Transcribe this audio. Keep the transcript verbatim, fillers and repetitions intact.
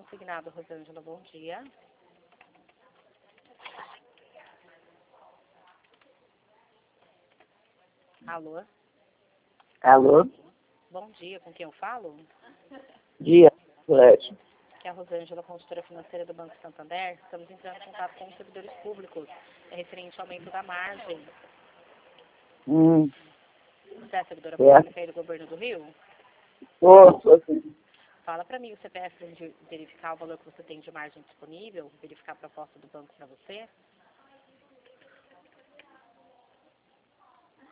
consignado, Rosângela, bom dia. Alô? Alô? Bom dia, com quem eu falo? Dia, Colete. Que é a Rosângela, consultora financeira do Banco Santander. Estamos entrando em contato com os servidores públicos, é referente ao aumento da margem. Hum, Você é a servidora é. pública aí do Governo do Rio? Ô, sou assim. Fala para mim o C P F para verificar o valor que você tem de margem disponível, verificar a proposta do banco para você.